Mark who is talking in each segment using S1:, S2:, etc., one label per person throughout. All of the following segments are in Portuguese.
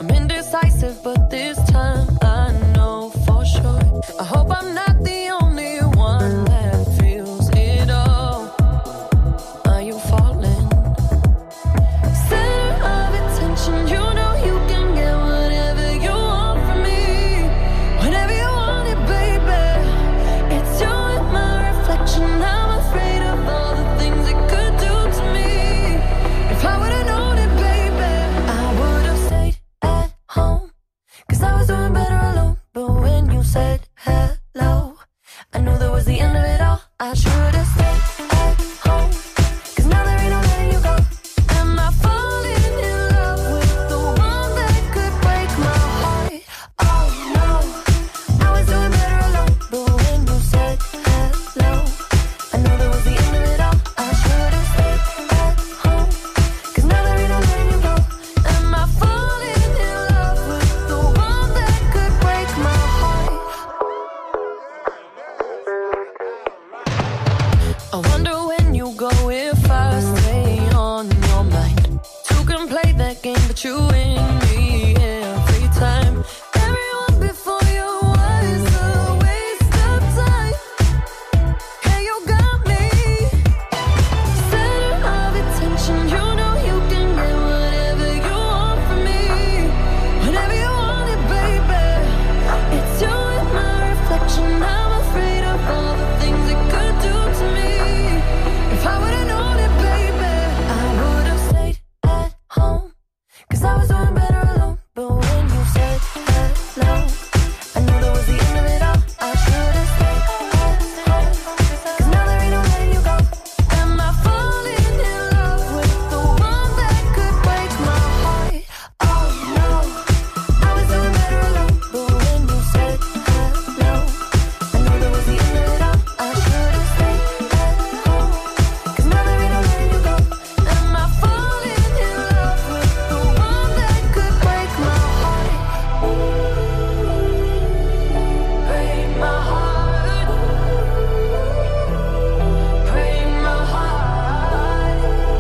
S1: I'm indecisive, but this time I know for sure. I hope I'm not the only one that feels it all. Are you falling? Center of attention, you know you can get whatever you want from me. Whenever you want it, baby. It's you and my reflection. I'm afraid of all the things it could do to me. If I would've known it, baby, I would've stayed at home. 'Cause I was doing better alone. But when you said hello, I knew that was the end of it all. I should've stayed at home. 'Cause now there ain't no letting you go. Am I falling in love with the one that could break my heart? Oh no, I was doing better alone. But when you said hello, I knew that was the end of it all. I should've stayed at home. 'Cause now there ain't no letting you go. Am I falling in love with the one that could break my heart? I wonder when you go if I stay on your mind. Two can play that game, but you win me every time. Everyone before you was a waste of time. Hey, you got me. Center of attention, you know you can get whatever you want from me. Whenever you want it, baby. It's you and my reflection. I'm afraid of all the things it could do to me. If I would've known it, baby, I would've stayed at home. 'Cause I was doing better alone. But when you said hello, I knew that was the end of it all. I should've stayed at home. 'Cause now there ain't no letting you go. Am I falling in love with the one that could break my heart? Oh no, I was doing better alone. But when you said hello, I knew that was the end of it all. I should've stayed at home. 'Cause now there ain't no letting you go. Am I falling in love with the one that could break my heart? Break my heart. Break my heart.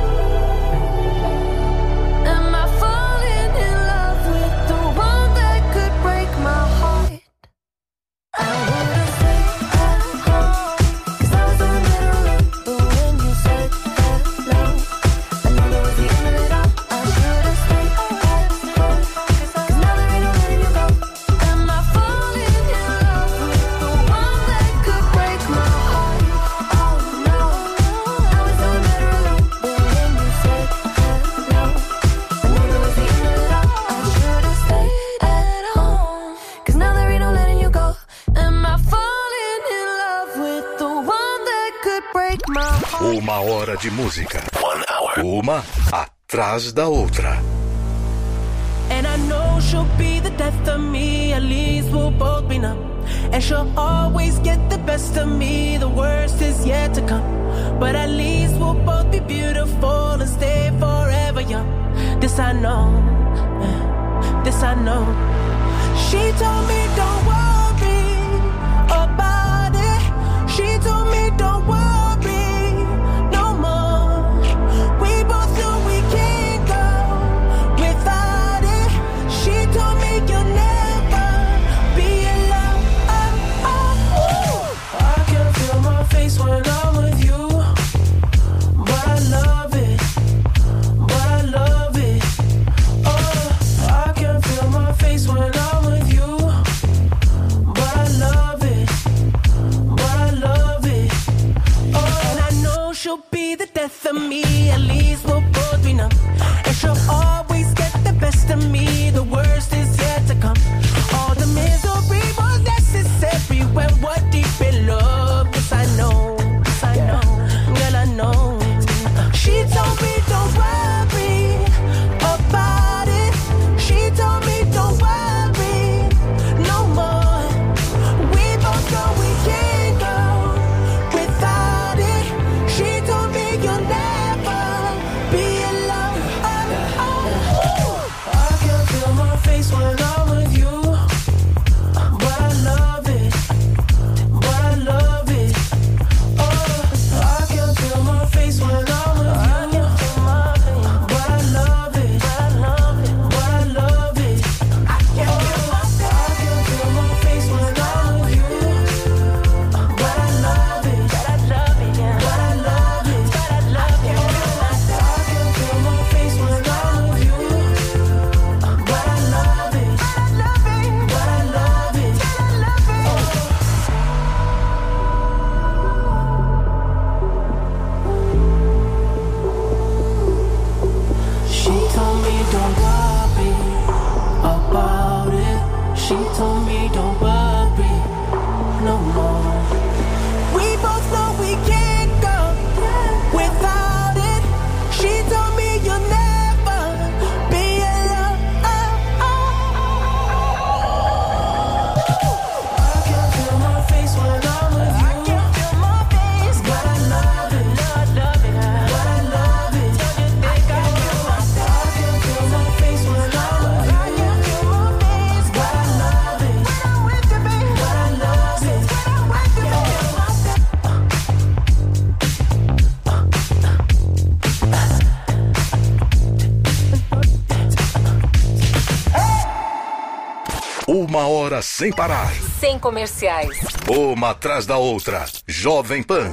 S1: Am I falling in love with the one that could break my heart? I would've stayed at home. 'Cause I was doing better alone. But when you said hello, I knew that was the end of it all. I should've stayed at home. 'Cause now there ain't no letting you go. Am I falling in love with the one that could break my heart? Oh no, I was doing better alone. But when you said hello, I knew that was the end of it all. I should've stayed at home. 'Cause now there ain't no letting you go. Am I falling in love with the one that could break my heart?
S2: Uma hora de música. 1 hour. Uma atrás da outra.
S3: And I know she'll be the death of me. At least we'll both be numb. And she'll always get the best of me. The worst is yet to come. But at least we'll both be beautiful and stay forever young. This I know. This I know. She told me don't worry about it. She told me don't worry no more. We both know we can't go without it. She told me you'll never be alone. I can feel my face when I'm with you. But I love it. But I love it. Oh, I can feel my face when I'm with you.
S2: Uma hora sem parar.
S4: Sem comerciais.
S2: Uma atrás da outra. Jovem Pan.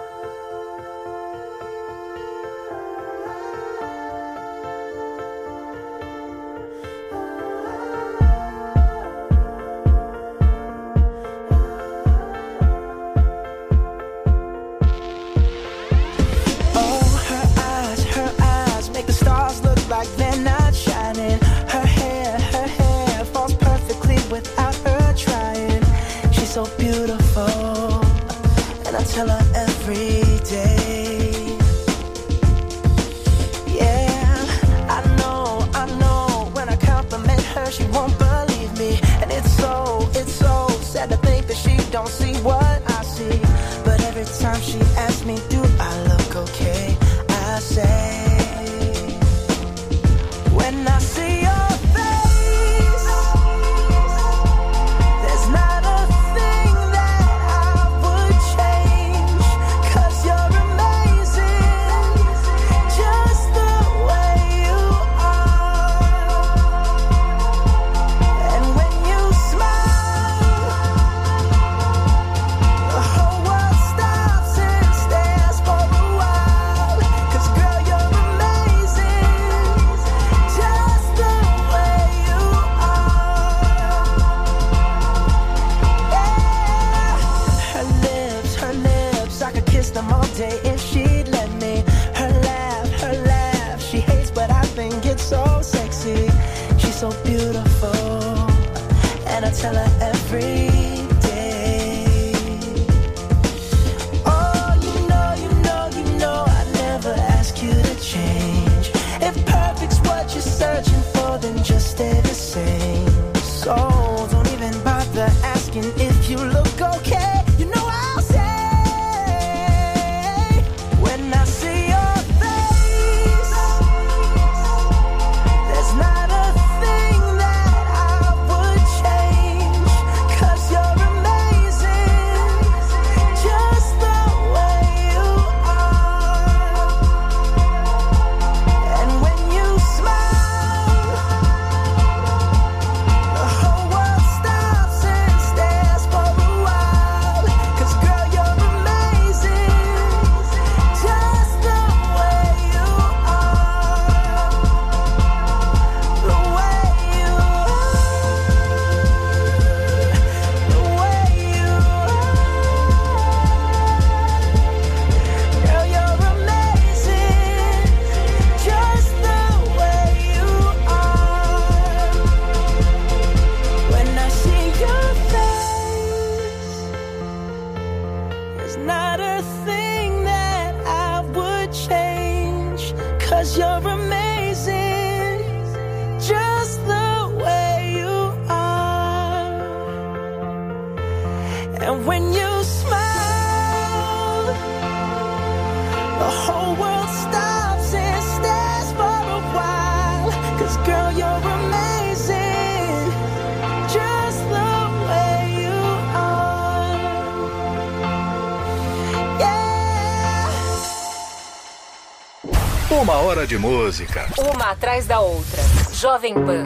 S2: Uma hora de música.
S4: Uma atrás da outra. Jovem Pan.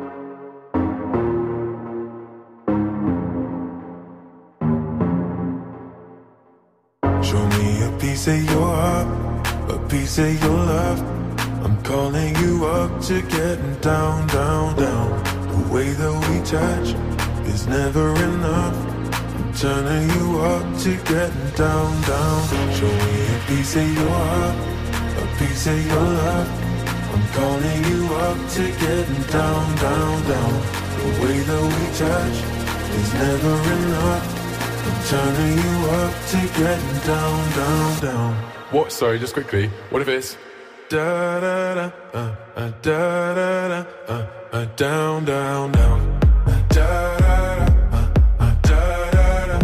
S5: Show me a piece of your heart, a piece of your love. I'm calling you up to getting down, down, down. The way that we touch is never enough. I'm turning you up to getting down, down. Show me a piece of your heart, a piece of your love. I'm calling you up to getting down, down, down. The way that we touch is never enough. I'm turning you up to getting down, down, down.
S6: What? Sorry, just quickly. What if it's
S5: da da da da da da down, down, down. Da da da.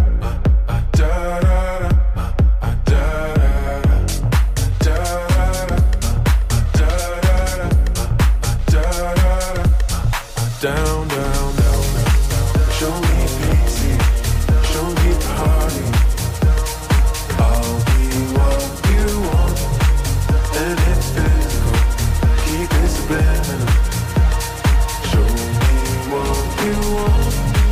S5: Down, down, down, down. Show me pity, show me party. I'll be what you want, and it's physical. Keep it subliminal. Show me what you want.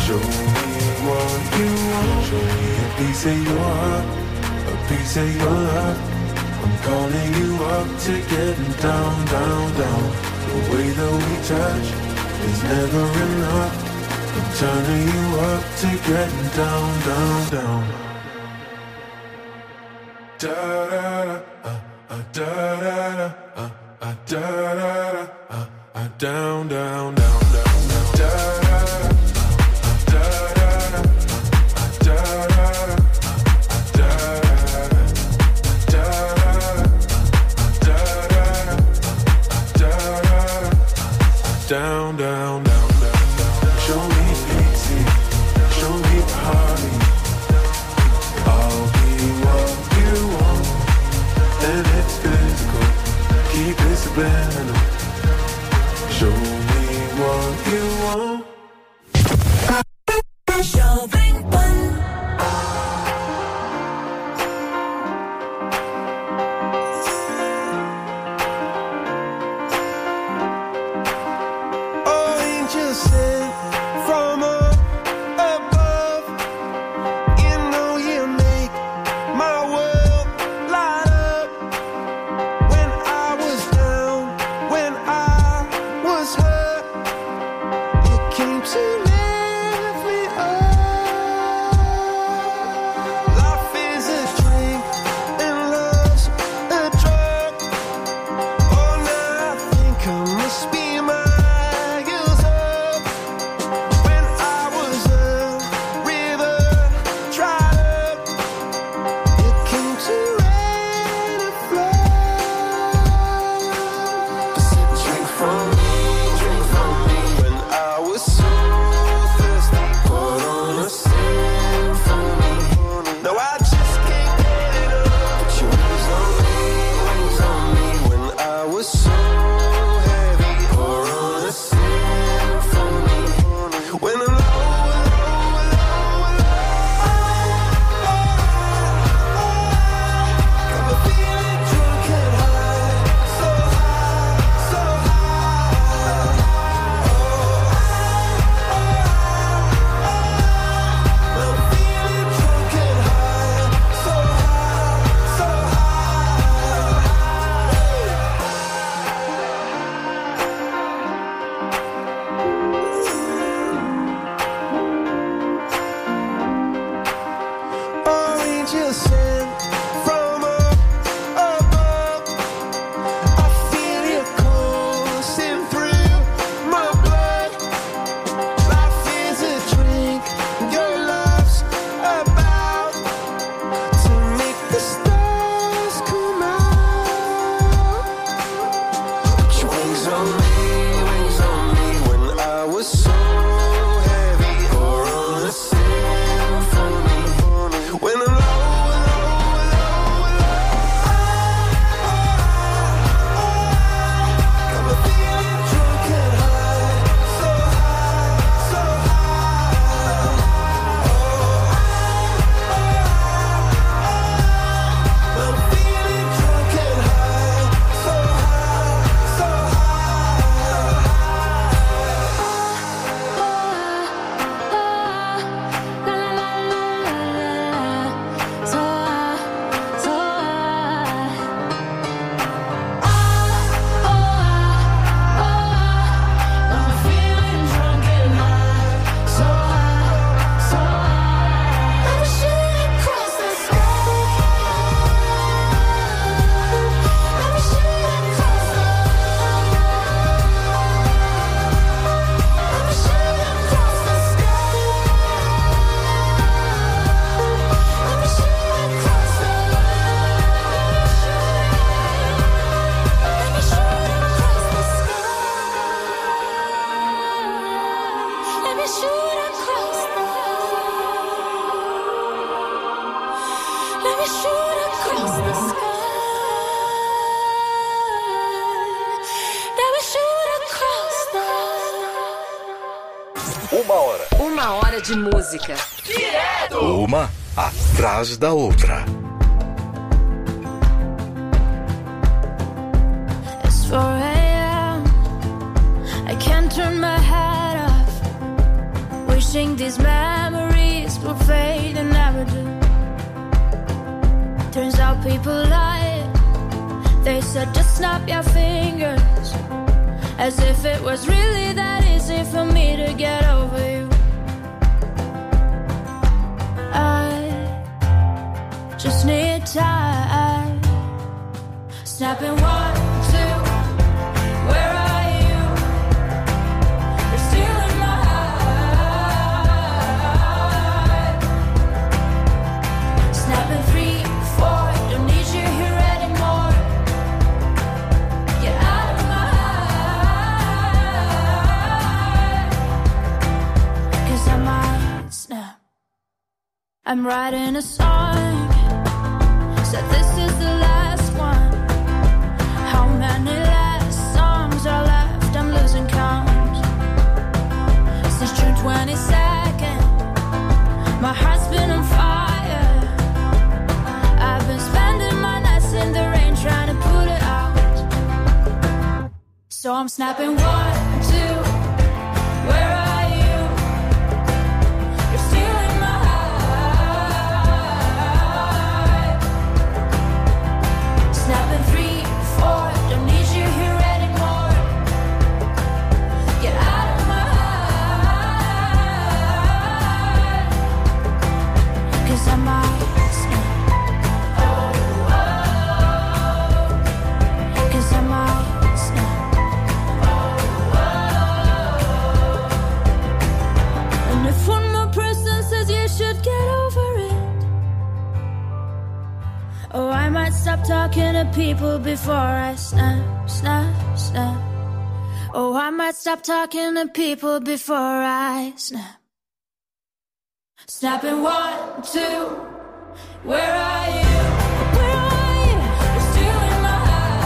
S5: Show me what you want. Show me a piece of your heart, a piece of your love. I'm calling you up to getting down, down, down. The way that we touch is never enough. I'm turning you up to getting down, down, down. Da da da, da da da, da da da, down, down, down, down, down, da da da, da da da, down, down, down, down. Show me easy, show me party. I'll be what you want, and it's physical. Keep it subliminal. Show me what you want.
S4: Uma hora de música.
S2: Uma atrás da outra.
S1: It's 4 a.m. I can't turn my head off. Wish Wishing these memories will fade and never do. Turns out people lie. They said just snap your fingers, as if it was really that easy for me to get over you. I just need time. Snapping 1, 2, where are you? You're still in my heart. Snapping 3, 4, don't need you here anymore. Get out of my heart, 'cause I might snap. I'm writing a song, said this is the last one. How many last songs are left? I'm losing count. Since June 22nd, my heart's been on fire. I've been spending my nights in the rain trying to put it out. So I'm snapping 1, 2, where are you? You're still in my heart. Snapping 3, 4, don't need you here anymore. Get out of my heart, 'cause I might snap. Oh, 'cause I might snap. And if one more person says you should get over it, oh, I might stop talking to people before I snap, snap, snap. Oh, I might stop talking to people before I snap. Snapping 1, 2, where are you? Where are you? You're still in my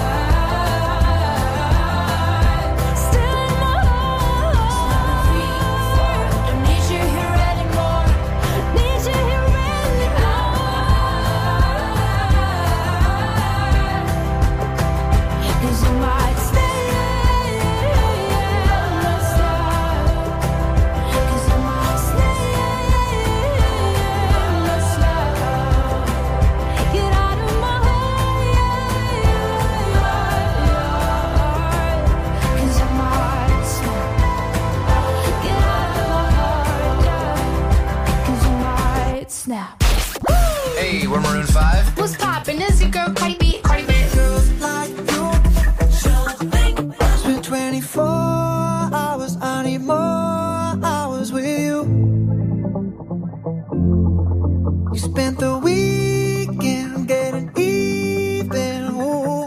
S1: heart. Still in my heart. Snapping 3, 4, don't need you here anymore. Need you here anymore. 'Cause I might stay, might stop. 'Cause I might stay, might stop. Get out of my heart, 'cause I might stop. Get out of my heart, 'cause I might snap.
S7: Hey, we're Maroon 5.
S8: What's poppin'? Is your girl Cardi B? Cardi B.
S9: Girls like you spend 24 hours, I need more hours with you. You spent the weekend getting even, ooh.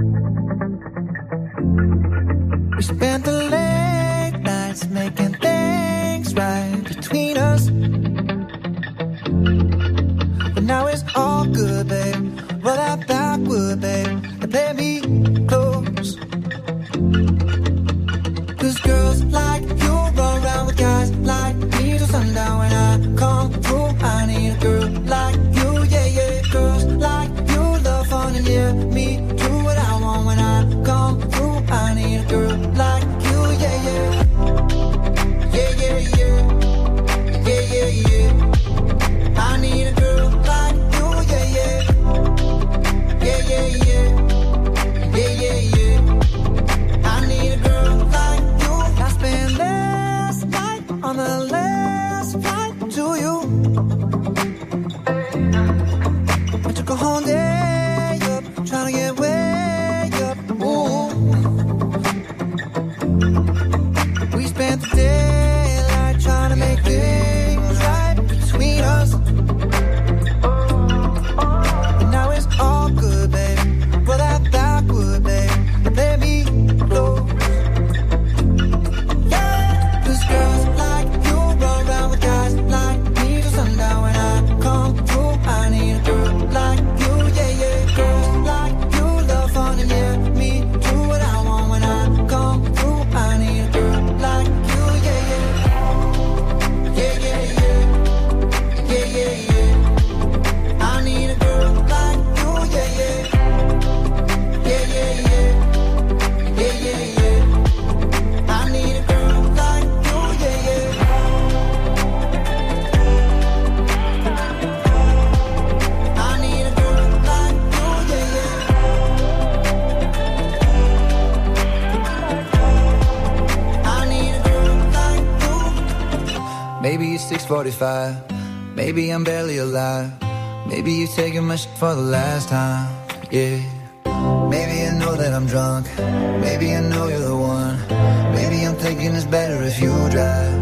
S9: We spent the late nights making things right between us. But now it's all good, babe. Roll that backward 6:45. Maybe I'm barely alive. Maybe you're taking my shit for the last time. Yeah. Maybe I know that I'm drunk. Maybe I know you're the one. Maybe I'm thinking it's better if you drive.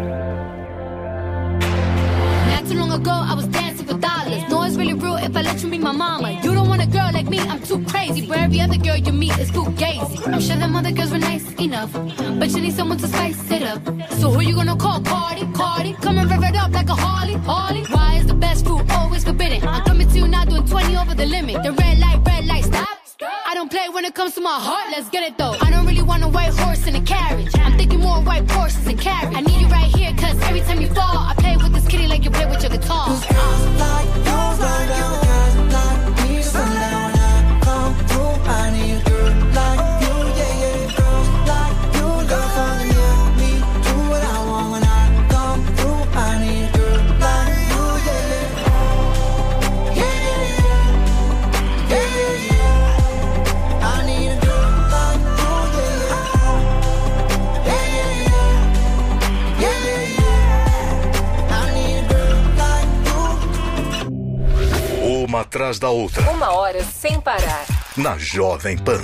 S8: Not too long ago, I was dancing for dollars. No, it's really real if I let you meet my mama. You don't want a girl like me, I'm too crazy. Where every other girl you meet is too gazy. I'm sure them other girls were nice enough, but you need someone to spice it up. So who you gonna call? Cardi, Cardi. Come and rev it up like a Harley, Harley. Why is the best food always forbidden? I'm coming to you now doing 20 over the limit. The red light, stop. I don't play when it comes to my heart, let's get it though. I don't really want a white horse in a carriage. I'm thinking more white horses and carriage. I need you right here, cause every time you fall, I play with this kitty like you play with your guitar.
S9: Cause girls like you, like you, guys like me. So now when I come through, I need a girl like you, yeah, yeah. Girls like you, girls like me. Do what I want when I come through. I need a girl like you, yeah, yeah. Yeah, yeah, yeah. Yeah, yeah, yeah. I need a girl like you, yeah, yeah. Yeah, yeah, yeah. Yeah, yeah, yeah. I need a girl like you.
S2: Uma atrás da outra.
S4: 1 hora sem parar.
S2: Na Jovem Pan.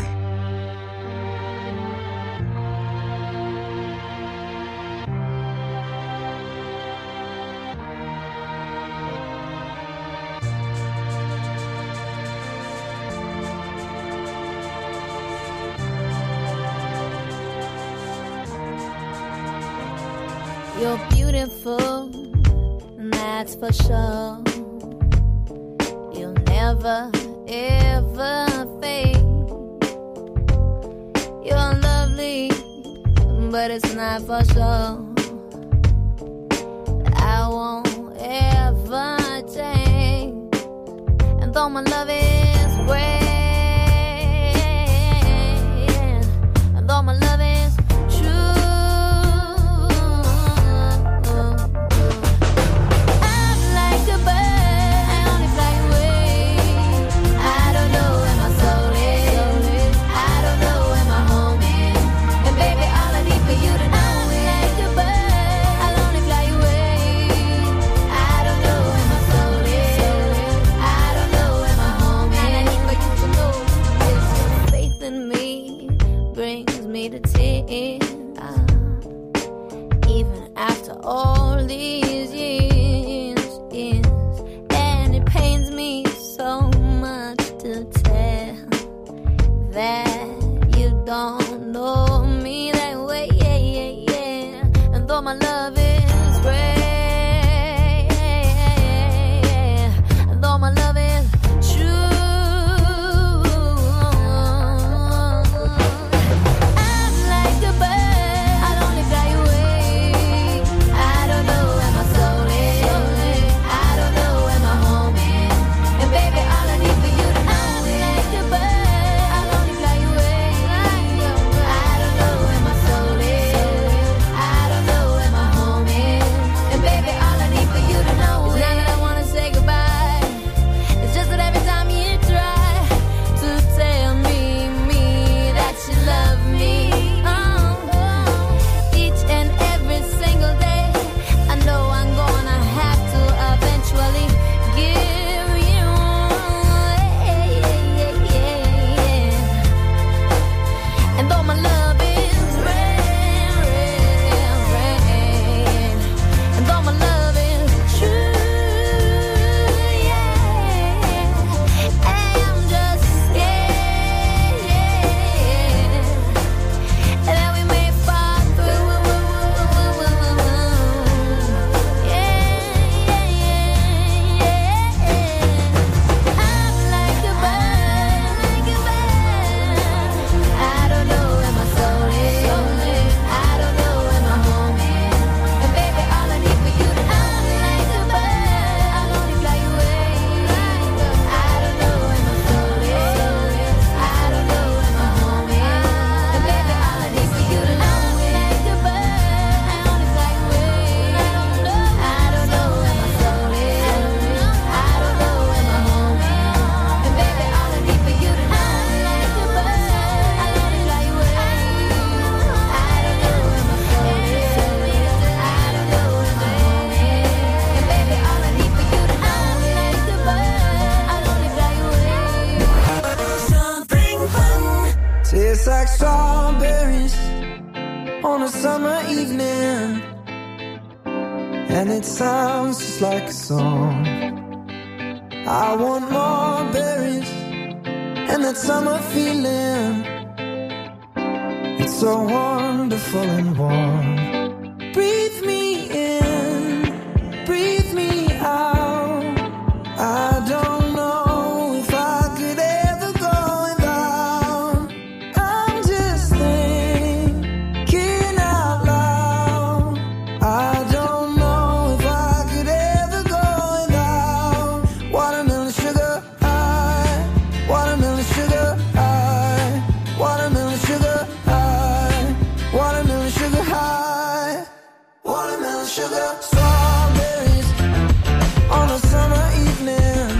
S1: You're beautiful, that's for sure. You'll never, ever fade. You're lovely, but it's not for sure. I won't ever change. And though my love is great, and though my love is home
S9: on a summer evening, and it sounds just like a song. I want more berries and that summer feeling. It's so wonderful and warm. Breathe me in, breathe me out. I don't know if I could ever go without. I'm just thinking out loud. I don't know if I could ever go without. Watermelon sugar high, watermelon sugar high, watermelon sugar high, watermelon sugar high, watermelon sugar. Strawberries on a summer evening.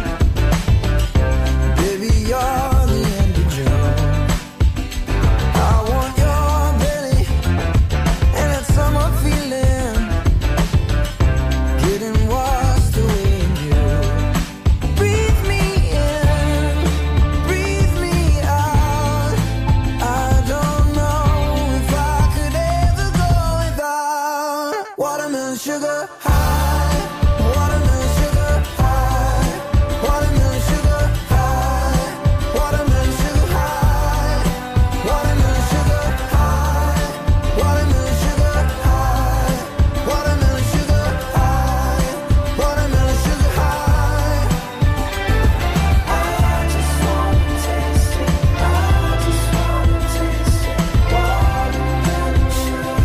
S9: Baby, you're the end of June. I want your belly and that summer feeling, getting washed away in you. Breathe me in, breathe me out. I don't know if I could ever go without. Watermelon sugar high, watermelon sugar high, watermelon sugar high, watermelon sugar high, watermelon sugar high, watermelon sugar high, watermelon sugar high, watermelon sugar high. I just wanna taste it, I just wanna taste it. Watermelon sugar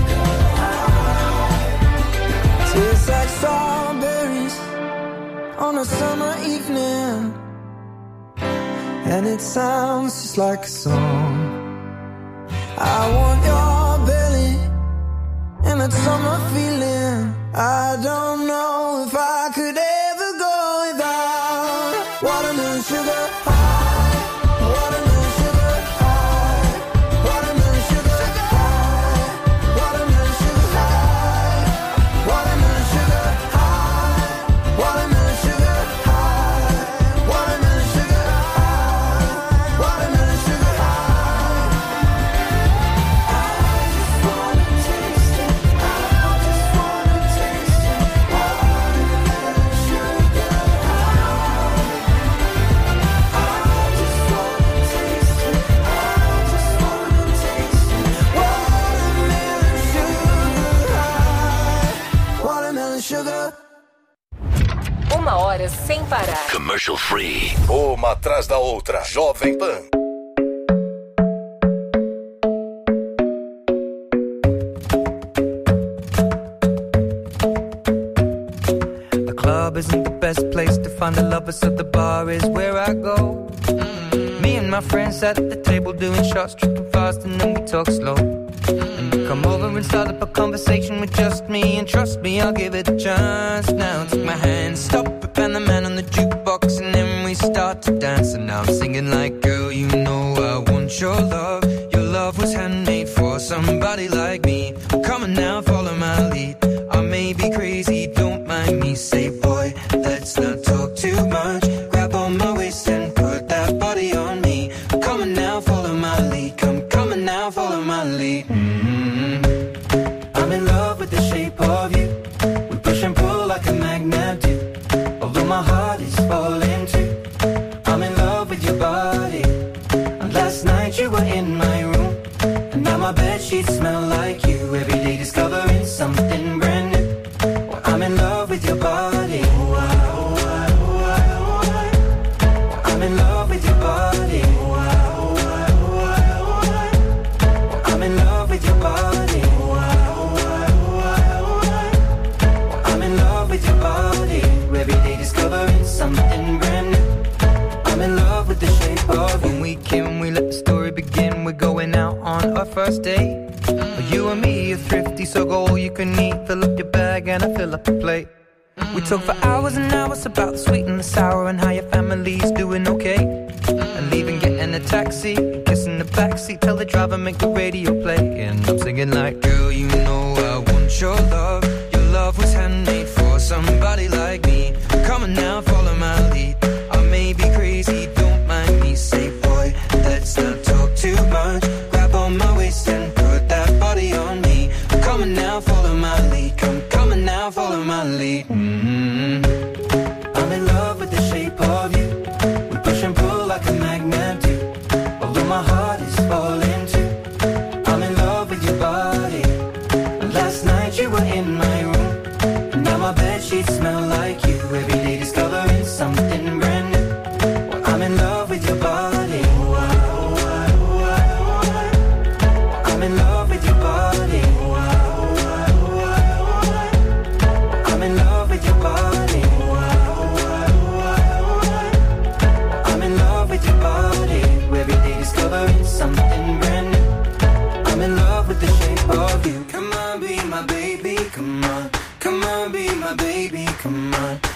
S9: high. Tastes like strawberries on a summer evening, and it sounds just like a song. I want your belly and that summer feeling. I don't know if I could ever go without. Watermelon sugar high, watermelon sugar high, watermelon sugar high, watermelon sugar high, watermelon sugar high, watermelon sugar high, watermelon sugar high, watermelon sugar high. I just wanna taste it, I just wanna taste it. Watermelon sugar high. I just wanna taste it, I just wanna taste it. Watermelon sugar high, watermelon sugar.
S4: 1 hora sem parar.
S2: Commercial free. Uma atrás da outra. Jovem Pan.
S10: The club isn't the best place to find the lovers, so the bar is where I go. Me and my friends sat at the table doing shots, tripping fast, and then we talk slow. And you come over and start up a conversation with just me, and trust me, I'll give it a chance. Now take my hand, stop it, and the man on the jukebox, and then we start to dance. And now I'm singing like, girl, you know I want your love. Your love was handmade for somebody like me. Come on now, follow my lead. I may be crazy, don't mind me. Say, boy, let's not talk too much. Grab on my waist and put that body on me. Come on now, follow my lead. Come on now, follow my lead. I'm in love with the shape of you. We push and pull like a magnet do. Although my heart is falling too. I'm in love with your body. And last night you were in my room, and now my bedsheets smell like you. Every day discovering something brand new. Well, I'm in love with your body. I'm in love with your body. I'm in love with your body. I'm in love with your body. Every day discovering something brand new. I'm in love with the shape of you. When we came, we let the story begin. We're going out on our first date. You and me are thrifty, so go all you can eat. Fill up your bag and I fill up the plate. We talk for hours and hours about the sweet and the sour, and how your family's doing okay. And leaving, getting a taxi, kissing the backseat, tell the driver make the radio play. And I'm singing like, girl, you know I want your love. Your love was handmade for somebody like me. Come on now, follow my lead. I may be crazy, don't mind me. Say, boy, let's not talk too much. Grab on my waist and put that body on me.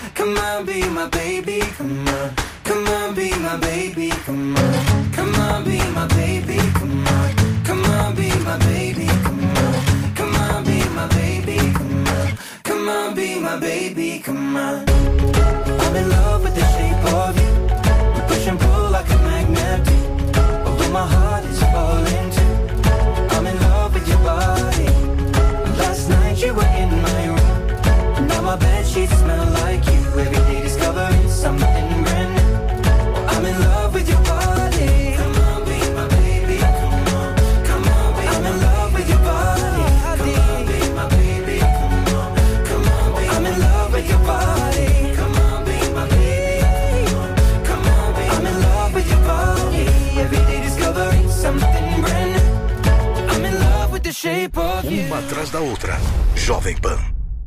S9: Come on, be my baby, come on. Come on, be my baby, come on. Come on, be my baby, come on. Come on, be my baby, come on. Come on, be my baby, come on. Come on, be my baby, come on. I'm in love with the shape of you. We push and pull like a magnet do. Although my heart is falling too. I'm in love with your body. Last night you were in my room. Now my bedsheets smell like you. Every day discovering something brand new. I'm in love with your body. Come on, be my baby. Come on, come on, be I'm in love with your body. Come on, be my baby. Come on, come on, be I'm in love with your body. Come on, be my baby. Come on, be I'm in love with your body. Every day discovering something brand new. I'm in love with the shape of you.
S2: Uma atrás da outra. Jovem Pan.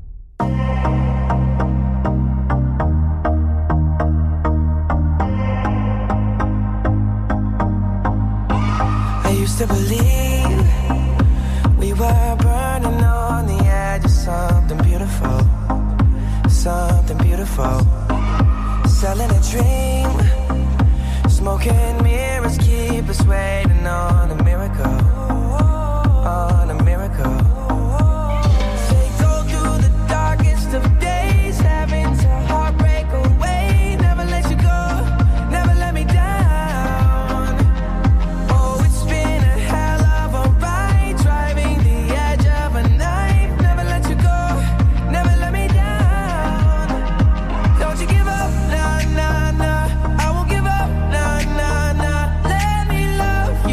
S9: To believe we were burning on the edge of something beautiful, something beautiful. Selling a dream, smoking mirrors keep us waiting on a miracle, on a miracle. They go through the darkest of days, having to heartbreak away. Never let you go, never let me down. Love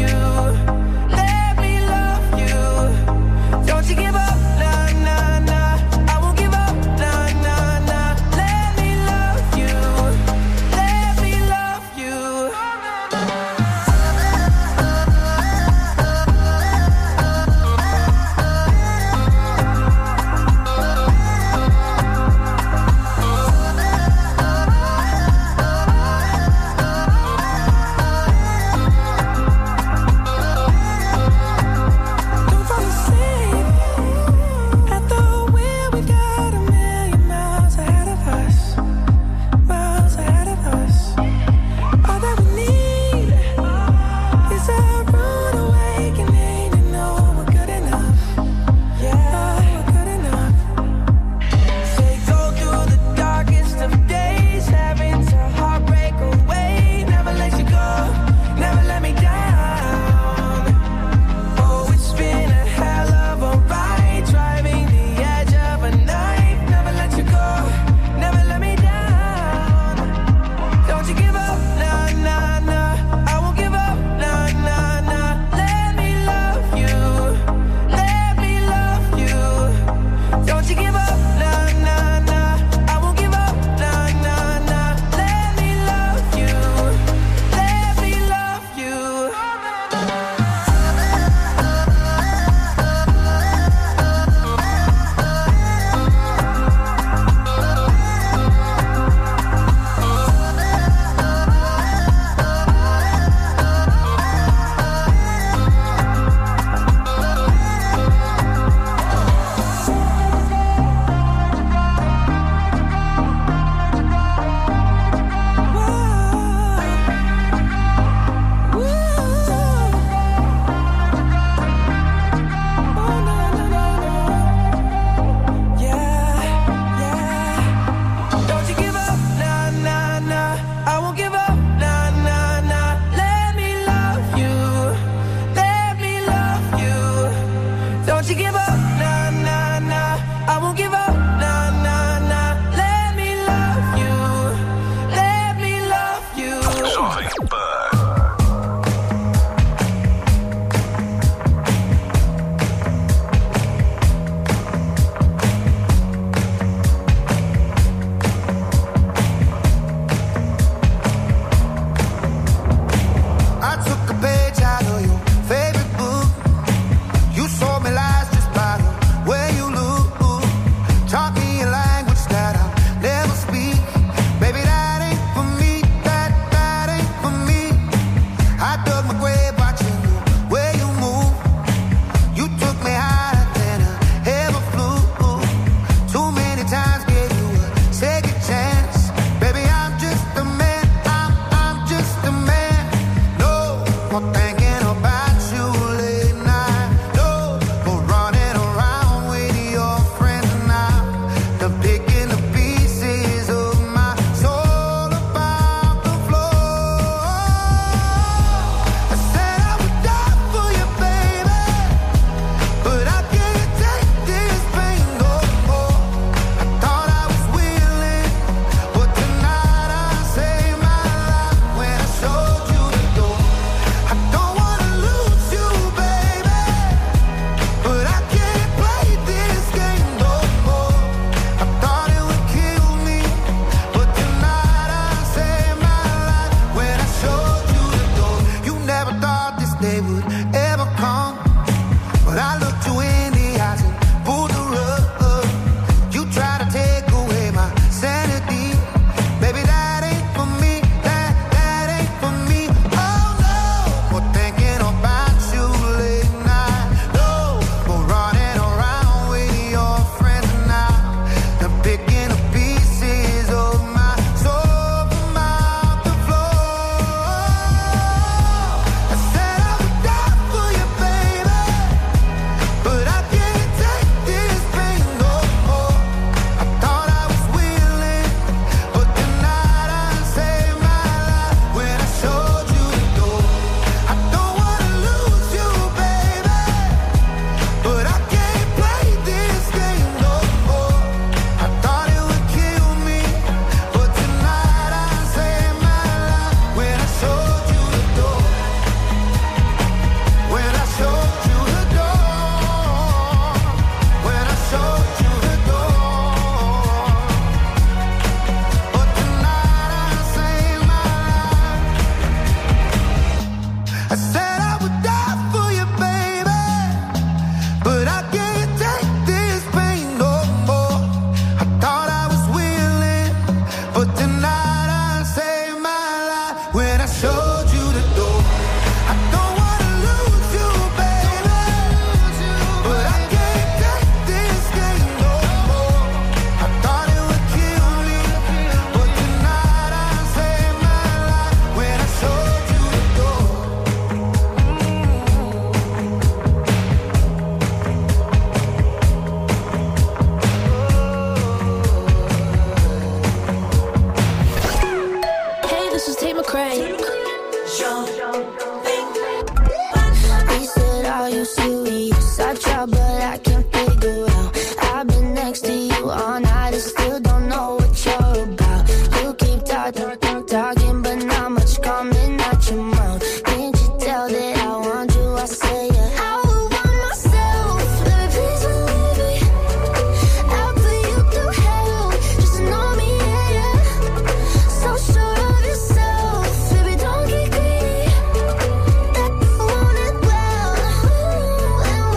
S1: talking, but not much coming out your mouth. Can't you tell that I want you? I say yeah. I would want myself. Let me please believe me. I'll put you through hell. Just know me, yeah, yeah. So sure of yourself, baby, don't get greedy. That you want it well, and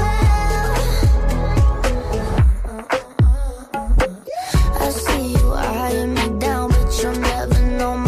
S1: well. I see you eyeing me down, but you'll never know my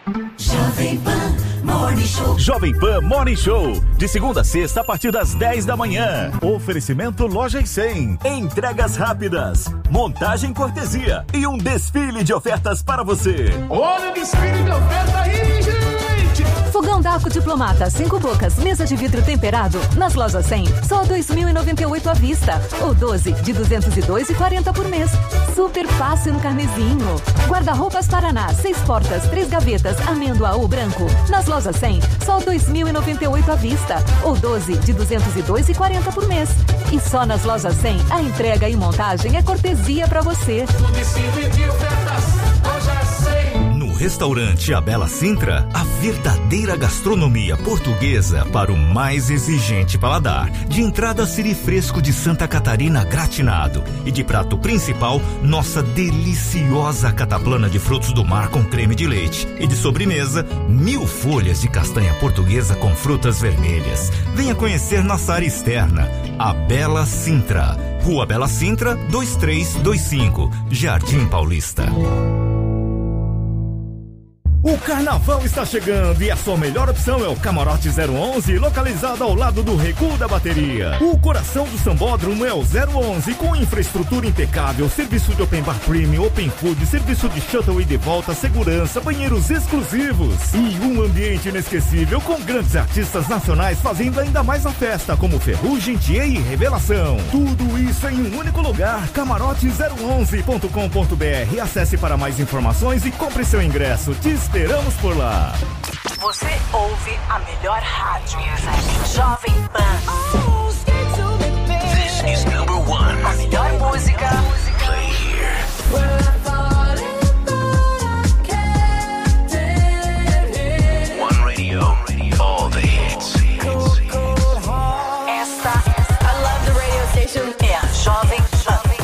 S11: Jovem Pan Morning Show.
S12: Jovem Pan Morning Show. De segunda a sexta, a partir das 10 da manhã. Oferecimento Loja e 100. Entregas rápidas. Montagem cortesia. E um desfile de ofertas para você.
S13: Olha o desfile de oferta aí, gente!
S14: Fogão Daco Diplomata 5 bocas, mesa de vidro temperado. Nas lojas 100, só 2.098 à vista. Ou 12 de 202,40 por mês. Super fácil no carnezinho. Guarda-roupas Paraná, 6 portas, 3 gavetas, amêndoa ou branco. Nas lojas 100, só 2.098 à vista. Ou 12 de 202,40 por mês. E só nas lojas 100, a entrega e montagem é cortesia pra você.
S12: No restaurante A Bela Sintra, a verdadeira gastronomia portuguesa para o mais exigente paladar. De entrada, siri fresco de Santa Catarina gratinado. E de prato principal, nossa deliciosa cataplana de frutos do mar com creme de leite. E de sobremesa, 1000 folhas de castanha portuguesa com frutas vermelhas. Venha conhecer nossa área externa, A Bela Sintra. Rua Bela Sintra, 2325, Jardim Paulista. O carnaval está chegando e a sua melhor opção é o Camarote 011, localizado ao lado do Recuo da Bateria. O coração do sambódromo é o 011, com infraestrutura impecável, serviço de open bar premium, open food, serviço de shuttle e de volta, segurança, banheiros exclusivos e um ambiente inesquecível com grandes artistas nacionais fazendo ainda mais a festa, como Ferrugem, Thier e Revelação. Tudo isso em um único lugar, camarote011.com.br. Acesse para mais informações e compre seu ingresso. Te esperamos por lá.
S15: Você ouve a melhor rádio. Jovem Pan.
S2: This is number one.
S15: A melhor música.
S2: Play here. One radio. All the hits.
S15: Esta, I love the radio station. É a Jovem Pan.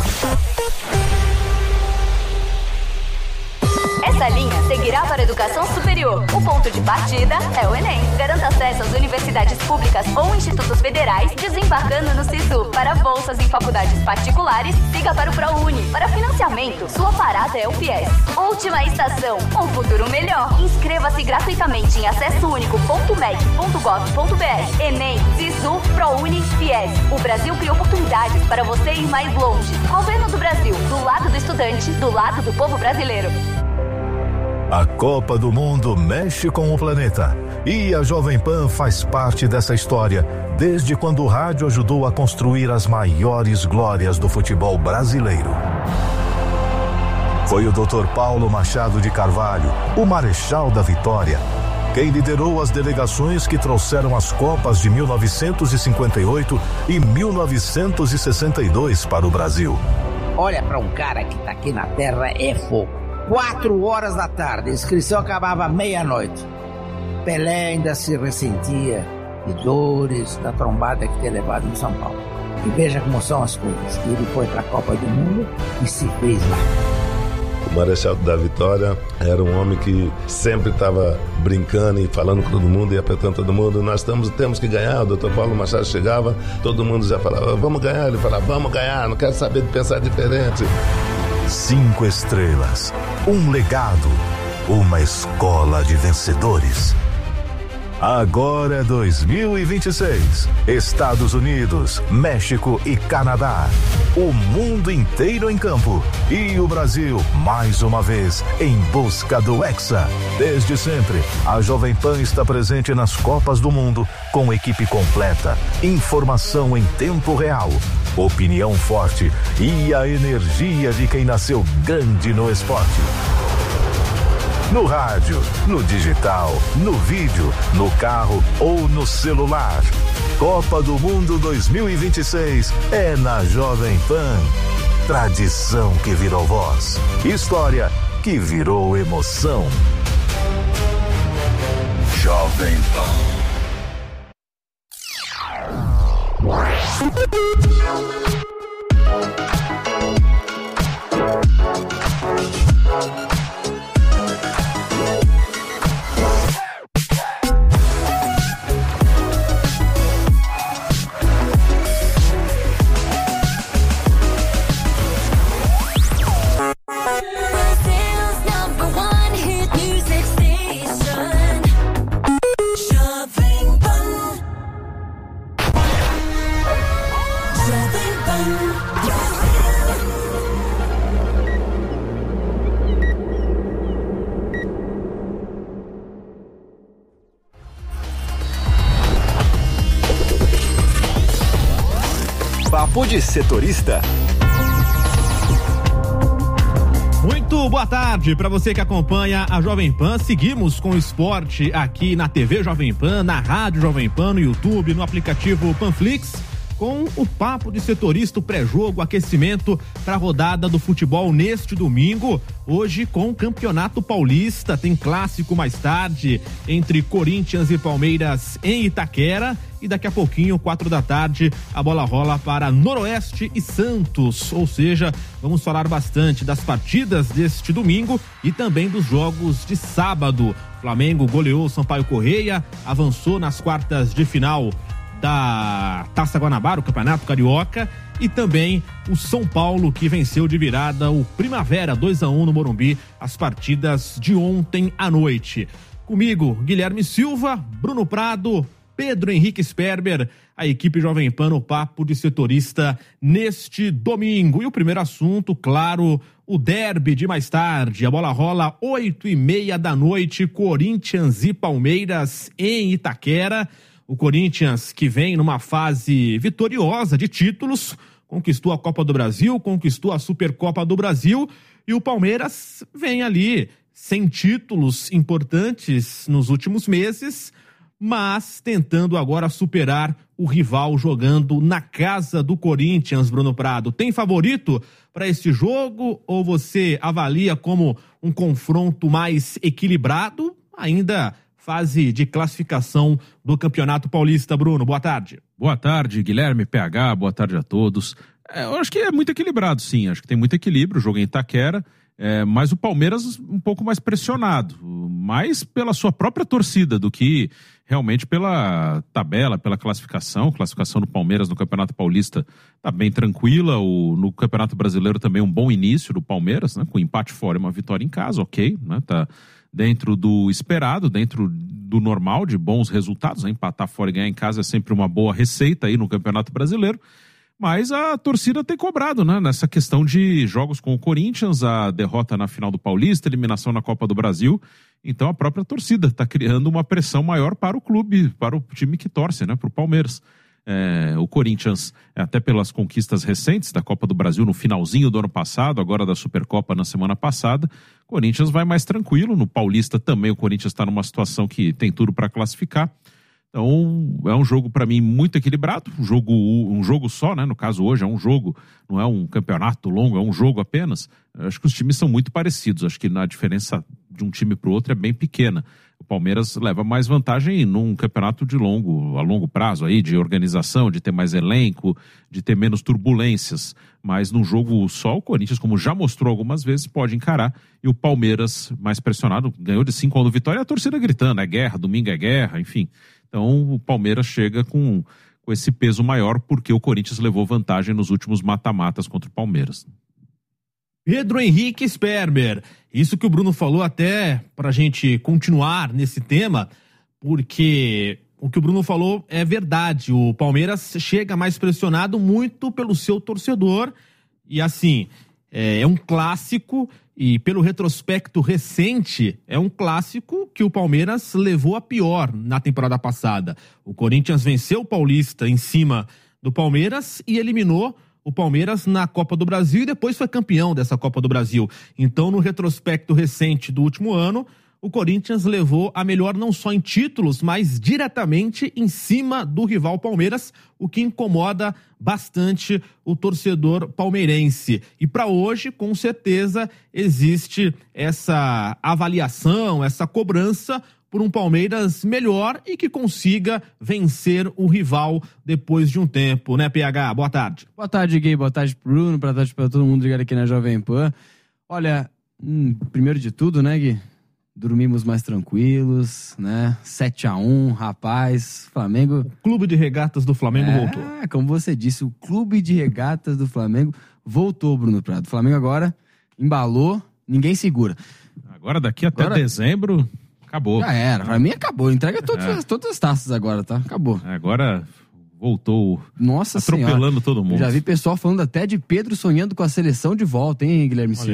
S16: Essa linha seguirá para a educação superior. O ponto de partida é o Enem. Garanta acesso às universidades públicas ou institutos federais, desembarcando no SISU. Para bolsas em faculdades particulares, siga para o ProUni. Para financiamento, sua parada é o FIES. Última estação, um futuro melhor. Inscreva-se gratuitamente em acessounico.mec.gov.br. Enem, SISU, ProUni, FIES. O Brasil cria oportunidades para você ir mais longe. Governo do Brasil, do lado do estudante, do lado do povo brasileiro.
S17: A Copa do Mundo mexe com o planeta e a Jovem Pan faz parte dessa história desde quando o rádio ajudou a construir as maiores glórias do futebol brasileiro. Foi o Dr. Paulo Machado de Carvalho, o Marechal da Vitória, quem liderou as delegações que trouxeram as Copas de 1958 e 1962 para o Brasil.
S18: Olha, para um cara que tá aqui na Terra é fogo. 4 horas da tarde, a inscrição acabava à meia-noite. Pelé ainda se ressentia de dores da trombada que tinha levado em São Paulo. E veja como são as coisas. Ele foi para a Copa do Mundo e se fez lá.
S19: O Marechal da Vitória era um homem que sempre estava brincando e falando com todo mundo e apertando todo mundo. Nós temos que ganhar. O doutor Paulo Machado chegava, todo mundo já falava, vamos ganhar. Ele falava, vamos ganhar, não quero saber de pensar diferente.
S17: 5 estrelas, um legado, uma escola de vencedores. Agora é 2026. Estados Unidos, México e Canadá. O mundo inteiro em campo. E o Brasil, mais uma vez, em busca do Hexa. Desde sempre, a Jovem Pan está presente nas Copas do Mundo com equipe completa, informação em tempo real, opinião forte e a energia de quem nasceu grande no esporte. No rádio, no digital, no vídeo, no carro ou no celular. Copa do Mundo 2026 é na Jovem Pan. Tradição que virou voz. História que virou emoção.
S2: Jovem Pan.
S20: Papo de Setorista.
S21: Muito boa tarde para você que acompanha a Jovem Pan. Seguimos com o esporte aqui na TV Jovem Pan, na Rádio Jovem Pan, no YouTube, no aplicativo Panflix, com o Papo de Setorista, o pré-jogo, aquecimento para a rodada do futebol neste domingo. Hoje com o Campeonato Paulista, tem clássico mais tarde entre Corinthians e Palmeiras em Itaquera. E daqui a pouquinho, 4 da tarde, a bola rola para Noroeste e Santos. Ou seja, vamos falar bastante das partidas deste domingo e também dos jogos de sábado. Flamengo goleou o Sampaio Correia, avançou nas quartas de final da Taça Guanabara, o Campeonato Carioca, e também o São Paulo, que venceu de virada o Primavera 2-1 no Morumbi, as partidas de ontem à noite. Comigo, Guilherme Silva, Bruno Prado, Pedro Henrique Sperber, a equipe Jovem Pan no Papo de Setorista neste domingo. E o primeiro assunto, claro, o derby de mais tarde. A bola rola 8h30 da noite, Corinthians e Palmeiras em Itaquera. O Corinthians, que vem numa fase vitoriosa de títulos, conquistou a Copa do Brasil, conquistou a Supercopa do Brasil, e o Palmeiras vem ali sem títulos importantes nos últimos meses, mas tentando agora superar o rival jogando na casa do Corinthians. Bruno Prado, tem favorito para esse jogo ou você avalia como um confronto mais equilibrado? Ainda fase de classificação do Campeonato Paulista. Bruno, boa tarde.
S22: Boa tarde, Guilherme, PH, boa tarde a todos. Eu acho que é muito equilibrado, sim, acho que tem muito equilíbrio, o jogo em Itaquera, mas o Palmeiras um pouco mais pressionado, mais pela sua própria torcida do que realmente pela tabela, pela classificação. A classificação do Palmeiras no Campeonato Paulista está bem tranquila, no Campeonato Brasileiro também um bom início do Palmeiras, né, com empate fora e uma vitória em casa, ok, né, tá dentro do esperado, dentro do normal, de bons resultados, né? Empatar fora e ganhar em casa é sempre uma boa receita aí no Campeonato Brasileiro, mas a torcida tem cobrado, né? Nessa questão de jogos com o Corinthians, a derrota na final do Paulista, eliminação na Copa do Brasil, então a própria torcida está criando uma pressão maior para o clube, para o time que torce, né? Para o Palmeiras. O Corinthians, até pelas conquistas recentes da Copa do Brasil no finalzinho do ano passado, agora da Supercopa na semana passada, o Corinthians vai mais tranquilo. No Paulista também o Corinthians está numa situação que tem tudo para classificar. Então é um jogo para mim muito equilibrado, um jogo só, né? No caso hoje é um jogo, não é um campeonato longo, é um jogo apenas. Eu acho que os times são muito parecidos, acho que a diferença de um time para o outro é bem pequena. O Palmeiras leva mais vantagem num campeonato a longo prazo aí, de organização, de ter mais elenco, de ter menos turbulências. Mas num jogo só, o Corinthians, como já mostrou algumas vezes, pode encarar. E o Palmeiras, mais pressionado, ganhou de 5-1 do Vitória, e a torcida gritando, é guerra, domingo é guerra, enfim. Então o Palmeiras chega com esse peso maior, porque o Corinthians levou vantagem nos últimos mata-matas contra o Palmeiras.
S21: Pedro Henrique Sperber, isso que o Bruno falou até pra gente continuar nesse tema, porque o que o Bruno falou é verdade, o Palmeiras chega mais pressionado muito pelo seu torcedor e assim, é um clássico e pelo retrospecto recente, é um clássico que o Palmeiras levou a pior na temporada passada. O Corinthians venceu o Paulista em cima do Palmeiras e eliminou o Palmeiras na Copa do Brasil e depois foi campeão dessa Copa do Brasil. Então, no retrospecto recente do último ano, o Corinthians levou a melhor não só em títulos, mas diretamente em cima do rival Palmeiras, o que incomoda bastante o torcedor palmeirense. E para hoje, com certeza, existe essa avaliação, essa cobrança por um Palmeiras melhor e que consiga vencer o rival depois de um tempo, né, PH? Boa tarde.
S23: Boa tarde, Gui. Boa tarde, Bruno. Boa tarde para todo mundo ligado aqui na Jovem Pan. Olha, primeiro de tudo, né, Gui? Dormimos mais tranquilos, né? 7-1, rapaz, Flamengo...
S21: O Clube de Regatas do Flamengo voltou.
S23: Como você disse, o Clube de Regatas do Flamengo voltou, Bruno Prado. O Flamengo agora embalou, ninguém segura.
S22: Agora daqui até dezembro... Acabou.
S23: Já era, pra mim acabou. Entrega todas as taças agora, tá? Acabou.
S22: Agora voltou.
S23: Nossa
S22: atropelando
S23: senhora.
S22: todo mundo.
S23: Já vi pessoal falando até de Pedro sonhando com a seleção de volta, hein, Guilherme Silva?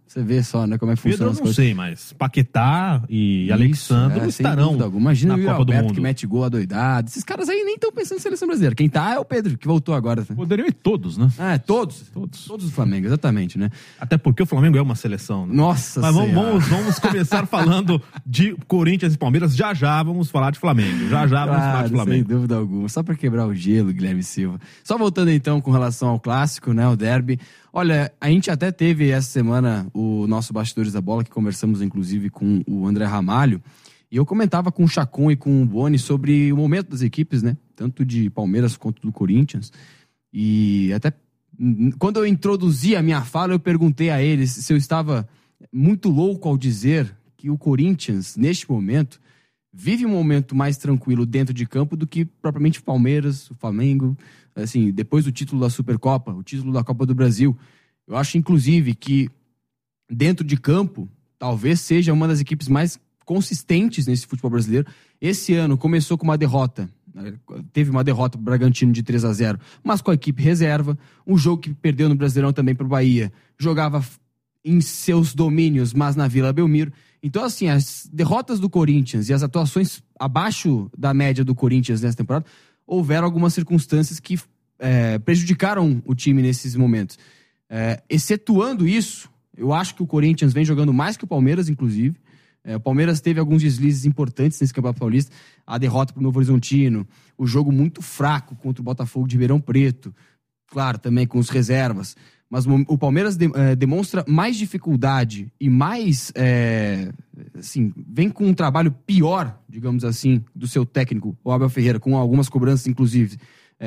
S23: Você vê só, né, como é que
S21: Pedro,
S23: funciona
S21: eu
S23: as
S21: não
S23: coisas.
S21: sei, mas Paquetá e Alexandre estarão
S23: Imagina
S21: na
S23: o
S21: Copa do
S23: Alberto
S21: Mundo.
S23: que mete gol adoidado. Esses caras aí nem estão pensando em seleção brasileira. Quem tá é o Pedro, que voltou agora.
S21: Poderiam ir todos, né?
S23: Todos do Flamengo, exatamente, né?
S21: Até porque o Flamengo é uma seleção. Né?
S23: Nossa
S21: Mas
S23: Senhora.
S21: vamos começar falando de Corinthians e Palmeiras. Já vamos falar de Flamengo. Já vamos falar de Flamengo.
S23: Sem dúvida alguma. Só pra quebrar o gelo, Guilherme Silva. Só voltando então com relação ao clássico, né? O derby. Olha, a gente até teve essa semana o nosso Bastidores da Bola, que conversamos inclusive com o André Ramalho, e eu comentava com o Chacon e com o Boni sobre o momento das equipes, né? Tanto de Palmeiras quanto do Corinthians. E até quando eu introduzi a minha fala, eu perguntei a eles se eu estava muito louco ao dizer que o Corinthians, neste momento, vive um momento mais tranquilo dentro de campo do que propriamente o Palmeiras, o Flamengo. Assim, depois do título da Supercopa, o título da Copa do Brasil. Eu acho, inclusive, que dentro de campo, talvez seja uma das equipes mais consistentes nesse futebol brasileiro. Esse ano começou com uma derrota. Teve uma derrota para o Bragantino de 3-0, mas com a equipe reserva. Um jogo que perdeu no Brasileirão também para o Bahia. Jogava em seus domínios, mas na Vila Belmiro. Então, assim, as derrotas do Corinthians e as atuações abaixo da média do Corinthians nessa temporada, houveram algumas circunstâncias que prejudicaram o time nesses momentos. Excetuando isso, eu acho que o Corinthians vem jogando mais que o Palmeiras, inclusive. O Palmeiras teve alguns deslizes importantes nesse Campeonato Paulista. A derrota para o Novo Horizontino, o jogo muito fraco contra o Botafogo de Ribeirão Preto. Claro, também com os reservas. Mas o Palmeiras demonstra mais dificuldade e mais, assim, vem com um trabalho pior, digamos assim, do seu técnico, o Abel Ferreira, com algumas cobranças, inclusive,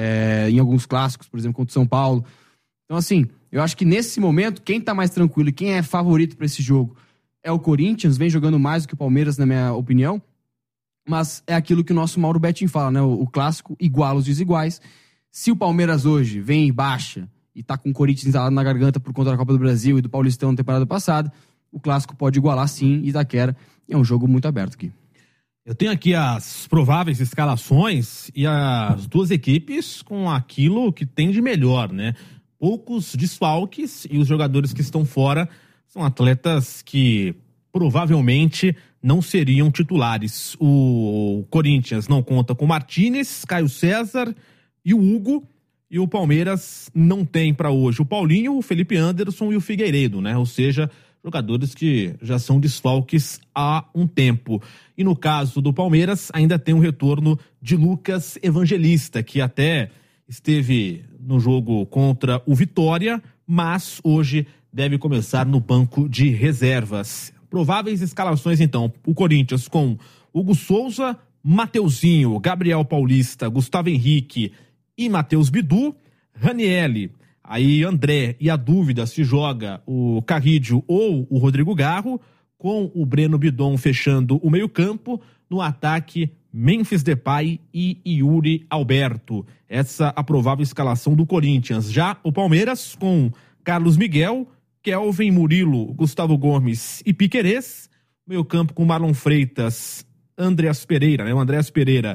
S23: em alguns clássicos, por exemplo, contra o São Paulo. Então, assim, eu acho que nesse momento, quem tá mais tranquilo e quem é favorito para esse jogo é o Corinthians, vem jogando mais do que o Palmeiras, na minha opinião, mas é aquilo que o nosso Mauro Betting fala, né? O clássico iguala os desiguais. Se o Palmeiras hoje vem em baixa e tá com o Corinthians instalado na garganta por conta da Copa do Brasil e do Paulistão na temporada passada, o clássico pode igualar sim, Itaquera. É um jogo muito aberto aqui.
S21: Eu tenho aqui as prováveis escalações e as duas equipes com aquilo que tem de melhor, né? Poucos desfalques e os jogadores que estão fora são atletas que provavelmente não seriam titulares. O Corinthians não conta com Martínez, Caio César e o Hugo. E o Palmeiras não tem para hoje o Paulinho, o Felipe Anderson e o Figueiredo, né? Ou seja, jogadores que já são desfalques há um tempo. E no caso do Palmeiras, ainda tem o retorno de Lucas Evangelista, que até esteve no jogo contra o Vitória, mas hoje deve começar no banco de reservas. Prováveis escalações, então. O Corinthians com Hugo Souza, Mateuzinho, Gabriel Paulista, Gustavo Henrique e Matheus Bidu, Ranielli, aí André, e a dúvida se joga o Carrídio ou o Rodrigo Garro, com o Breno Bidon fechando o meio-campo, no ataque Memphis Depay e Yuri Alberto. Essa a provável escalação do Corinthians. Já o Palmeiras com Carlos Miguel, Kelvin, Murilo, Gustavo Gomes e Piquerez, meio-campo com Marlon Freitas, Andreas Pereira, né? O Andreas Pereira,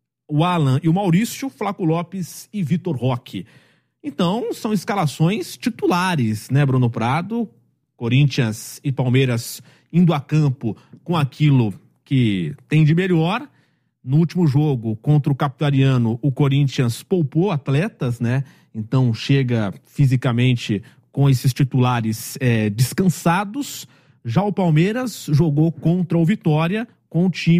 S21: o Alan e o Maurício, Flaco Lopes e Vitor Roque. Então, são escalações titulares, né, Bruno Prado? Corinthians e Palmeiras indo a campo com aquilo que tem de melhor. No último jogo, contra o Capitaliano, o Corinthians poupou atletas, né? Então, chega fisicamente com esses titulares descansados. Já o Palmeiras jogou contra o Vitória com o time